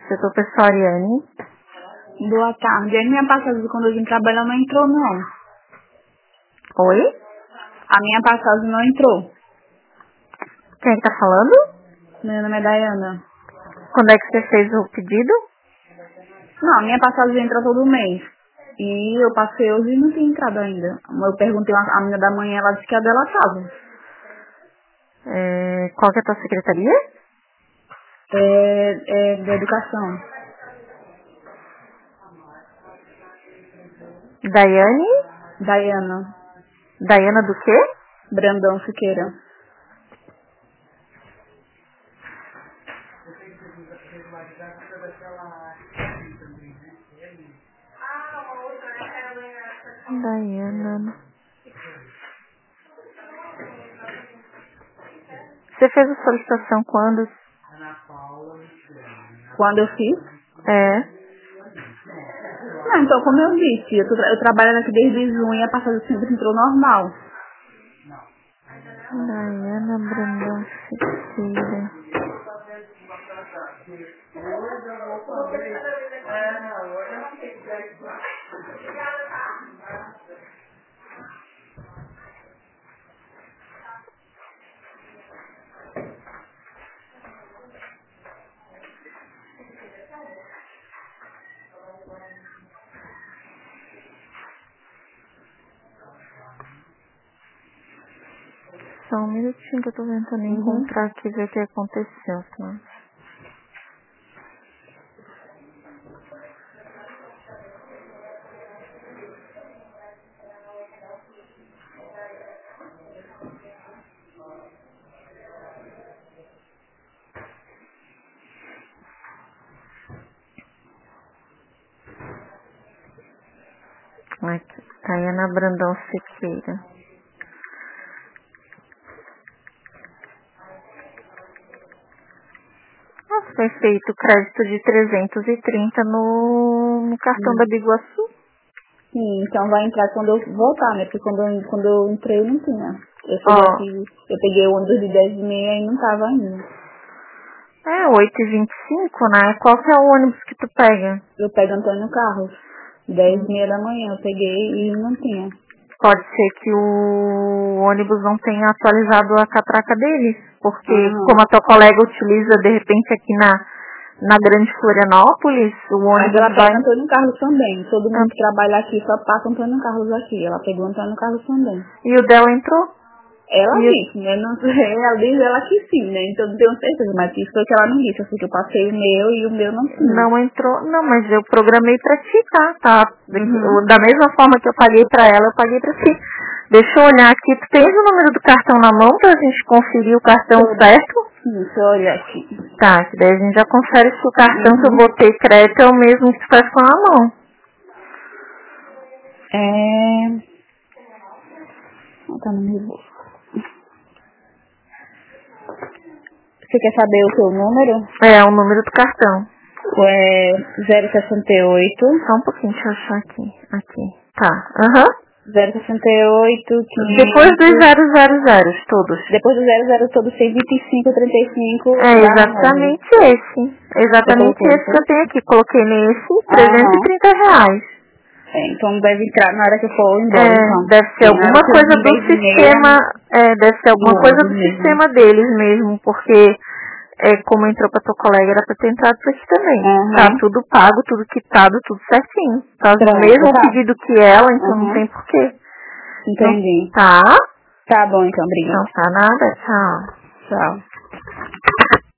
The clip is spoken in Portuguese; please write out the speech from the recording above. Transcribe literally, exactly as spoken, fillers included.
Setor pessoal, Ariane. Boa tarde. A minha passagem quando eu vim trabalhar não entrou, não. Oi? A minha passagem não entrou. Quem é que tá falando? Meu nome é Dayana. Quando é que você fez o pedido? Não, a minha passagem entra todo mês. E eu passei hoje e não tinha entrado ainda. Eu perguntei a menina da manhã, ela disse que a dela estava. É, qual que é a tua secretaria? É, é da educação. Daiane? Dayana. Dayana do quê? Brandão Siqueira. Dayana. Você fez a solicitação quando? Quando eu fiz? É. Não, então, como eu disse, eu, tô, eu trabalho aqui desde junho e a passagem sempre entrou normal. Dayana Brandão Siqueira. Só um minutinho que eu tô tentando Uhum. encontrar aqui, ver o que aconteceu, tá? Aqui, Dayana Brandão Siqueira. Ah, foi feito crédito de trezentos e trinta no, no cartão Hum. da Biguaçu. Sim, então vai entrar quando eu voltar, né? Porque quando eu, quando eu entrei não tinha. Eu cheguei Ó, aqui, eu peguei o ônibus de dez e meia e não tava ainda. é oito e vinte e cinco, né? Qual que é o ônibus que tu pega? Eu pego Antônio Carlos, dez e meia da manhã, eu peguei e não tinha. Pode ser que o ônibus não tenha atualizado a catraca deles, porque Aham. como a tua colega utiliza de repente aqui na, na Grande Florianópolis, o Mas ônibus ela vai... pega Antônio Carlos também. Todo Ah, mundo que trabalha aqui só passa Antônio Carlos aqui. Ela pegou Antônio Carlos também. e o dela entrou? Ela E o... disse, né? Não sei, ela diz ela que sim, né? Então não tenho certeza, mas isso foi o que ela não disse. Assim que eu passei o meu e o meu não tinha. Não entrou? Não, mas eu programei pra ti, tá? tá? Uhum. Da mesma forma que eu paguei pra ela, eu paguei pra ti. Deixa eu olhar aqui. Tu tens o número do cartão na mão pra gente conferir o cartão Todo. certo? Isso, olha aqui. Tá, que daí a gente já confere se o cartão que eu Uhum. botei crédito é o mesmo que tu faz com a mão. É... Tá no meu bolso. Você quer saber o seu número? É, o número do cartão. É zero sessenta e oito. Só um pouquinho, deixa eu achar aqui. Aqui. Tá, aham. zero sessenta e oito, Depois dos quinhentos. zero zero zero, todos. Depois do zero zero todo cento e vinte e cinco, trinta e cinco É barra nove. exatamente esse. Você Exatamente colocou, esse que eu então? tenho aqui. Coloquei nesse, trezentos e Aham. trinta reais. É, então deve entrar na hora que eu for embora, É, então. deve ser E na hora alguma que eu coisa vim do dez e meia, sistema, é, deve ser do alguma coisa ônibus do mesmo. sistema deles mesmo, porque é, como entrou pra tua colega, era pra ter entrado pra ti também. Tá Aham. tudo pago, tudo quitado, tudo certinho. Faz o Pronto, mesmo tá? pedido que ela, então não Aham. tem porquê. Não, Entendi. tá? Tá bom, então, Não obrigada. tá nada, tchau. Tchau.